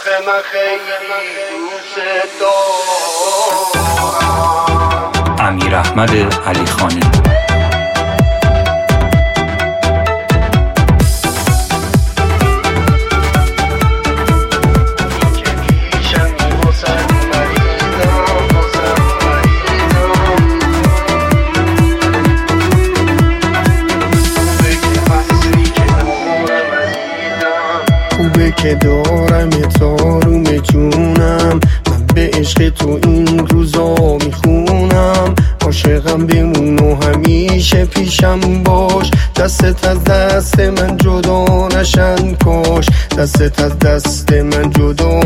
آخه من خیلی دوست دارم. امیراحمد علیخانی. که دارم تاروم جونم، من به عشق تو این روزا میخونم. عاشقم بمون و همیشه پیشم باش، دستت از دست من جدا نشن کاش، دستت از دست من جدا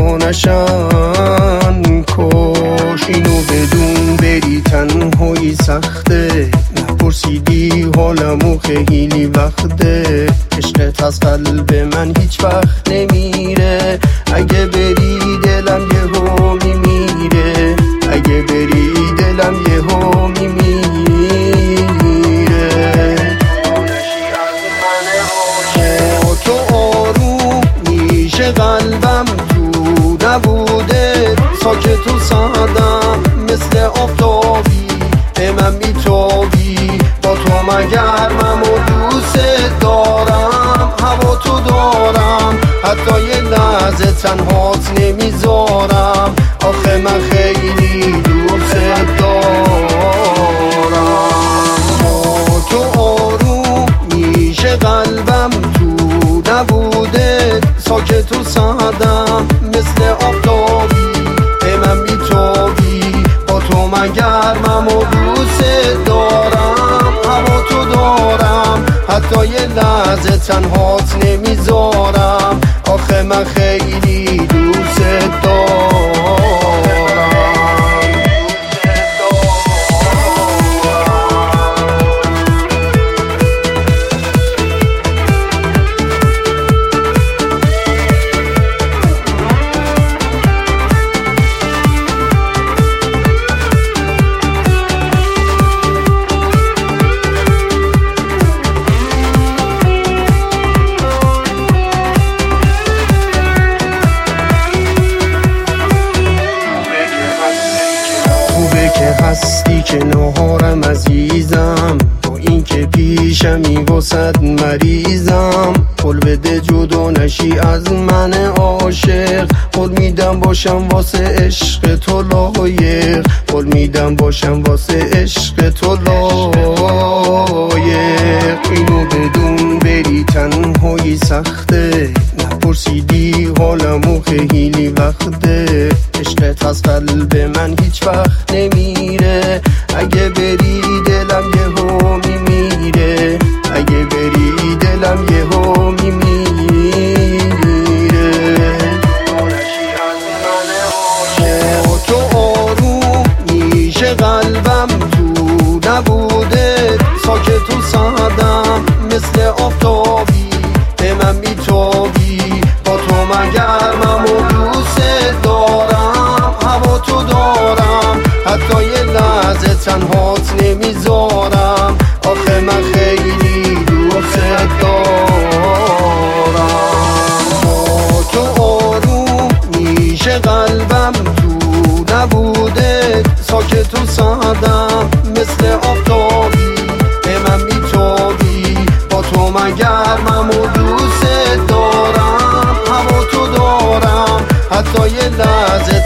نشن کاش. اینو بدون بری تنهایی سخته، نپرسیدی حالمو خیلی وقته. عشقت از قلب من هیچ وقت نمیره، اگه بری دلم یهو میمیره، اگه بری دلم یهو میمیره. با تو آروم میشه قلبم، تو نبوده ساکت و سادم، مثل آفتابی به من میتابی. با تو مگرمم و دوست دارم، هوا تو دارم، حتی یه لحظه تنهات نمیذارم. آخه من خیلی دوست دارم. با تو آروم میشه قلبم، تو نبوده ساکت و سادم، مثل آفتابی به من میتابی. با تو مگرمم و دوست دارم، هوا تو دارم، حتی یه لحظه تنهات نمیذارم. آخه من خیلی دوست دارم. هستی که نهارم عزیزم، با این که پیشمی واسد مریضم. قول بده جدا نشی از من عاشق، قول میدم باشم واسه عشق تو لایق، قول میدم باشم واسه عشق تو لایق. اینو بدون بری تنهایی سخته، نپرسیدی حالمو خیلی وقته. عشقت از قلب من هیچ وقت نمیره، اگه بری دلم یهو میمیره، اگه بری دلم یهو میمیره. با تو آروم میشه قلبم، تو نبوده ساکت و سادم، مثل آفتابی به من میتابی. با تو مگرمم و دوست دارم، هوا تو دارم، حتی یه لحظه تنهات نمیذارم. آخه من خیلی دوست دارم. با تو آروم میشه قلبم، تو نبوده ساکت و سادم، مثل آفتابی به من میتابی. با تو مگرمم و دوست دارم، هوا تو دارم، حتی یه لحظه